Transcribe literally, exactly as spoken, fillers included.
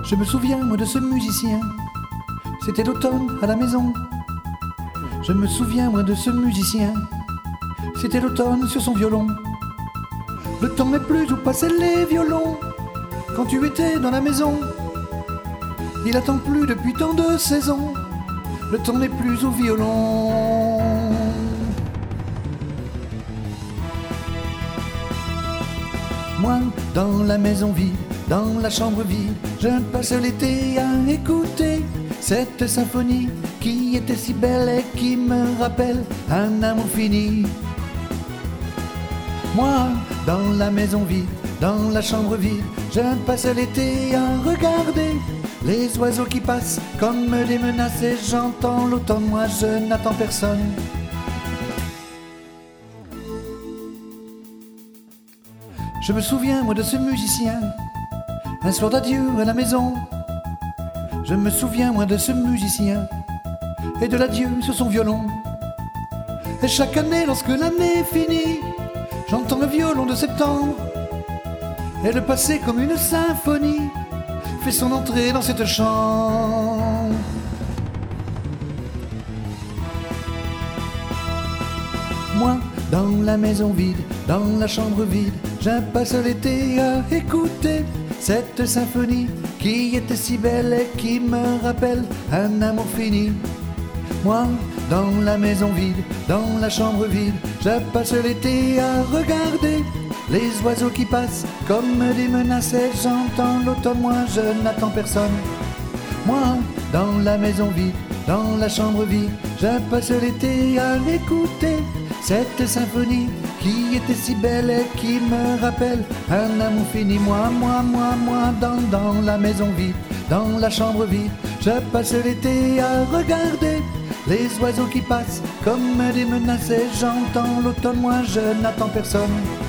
Je me souviens, moi, de ce musicien. C'était l'automne à la maison. Je me souviens, moi, de ce musicien. C'était l'automne sur son violon. Le temps n'est plus où passaient les violons. Quand tu étais dans la maison, il attend plus depuis tant de saisons. Le temps n'est plus au violon. Moi, dans la maison vide, dans la chambre vide, je passe l'été à écouter cette symphonie qui était si belle et qui me rappelle un amour fini. Moi, dans la maison vide, dans la chambre vide, je passe l'été à regarder les oiseaux qui passent comme des menaces et j'entends l'automne, moi je n'attends personne. Je me souviens, moi, de ce musicien, un soir d'adieu à la maison. Je me souviens, moi, de ce musicien, et de l'adieu sur son violon. Et chaque année, lorsque l'année finit, j'entends le violon de septembre. Et le passé, comme une symphonie, fait son entrée dans cette chambre. Moi, dans la maison vide, dans la chambre vide, je passe l'été à écouter cette symphonie qui était si belle et qui me rappelle un amour fini. Moi, dans la maison vide, dans la chambre vide, je passe l'été à regarder les oiseaux qui passent comme des menaces et j'entends l'automne, moi je n'attends personne. Moi, dans la maison vide, dans la chambre vide, je passe l'été à écouter cette symphonie qui était si belle et qui me rappelle un amour fini. Moi, moi, moi, moi, dans, dans la maison vide, dans la chambre vide, je passe l'été à regarder les oiseaux qui passent comme des menaces et j'entends l'automne, moi je n'attends personne.